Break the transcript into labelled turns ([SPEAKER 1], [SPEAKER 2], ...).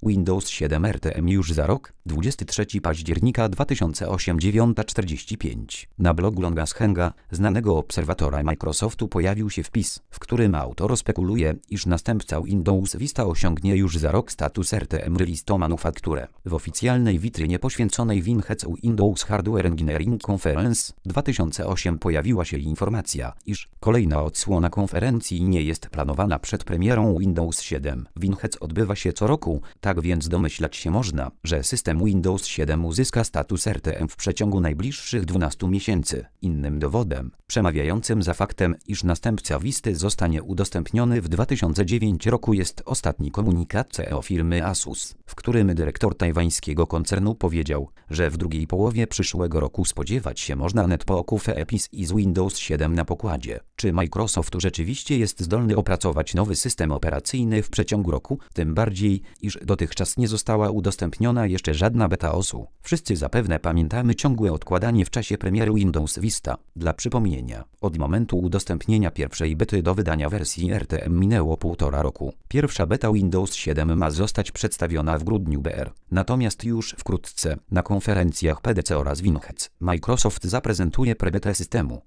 [SPEAKER 1] Windows 7 RTM już za rok, 23 października 2008 9:45. Na blogu Longashenga, znanego obserwatora Microsoftu, pojawił się wpis, w którym autor spekuluje, iż następca Windows Vista osiągnie już za rok status RTM Release to Manufacture. W oficjalnej witrynie poświęconej WinHeads Windows Hardware Engineering Conference 2008 pojawiła się informacja, iż kolejna odsłona konferencji nie jest planowana przed premierą Windows 7. WinHeads odbywa się co roku, tak więc domyślać się można, że system Windows 7 uzyska status RTM w przeciągu najbliższych 12 miesięcy. Innym dowodem, przemawiającym za faktem, iż następca Visty zostanie udostępniony w 2009 roku, jest ostatni komunikat CEO firmy Asus, w którym dyrektor tajwańskiego koncernu powiedział, że w drugiej połowie przyszłego roku spodziewać się można netbooków EPIS i z Windows 7 na pokładzie. Czy Microsoft rzeczywiście jest zdolny opracować nowy system operacyjny w przeciągu roku? Tym bardziej, iż dotychczas nie została udostępniona jeszcze żadna beta OS-u. Wszyscy zapewne pamiętamy ciągłe odkładanie w czasie premiery Windows Vista. Dla przypomnienia, od momentu udostępnienia pierwszej bety do wydania wersji RTM minęło 1,5 roku. Pierwsza beta Windows 7 ma zostać przedstawiona w grudniu br. Natomiast już wkrótce, na konferencjach PDC oraz WinHeads, Microsoft zaprezentuje prebetę systemu.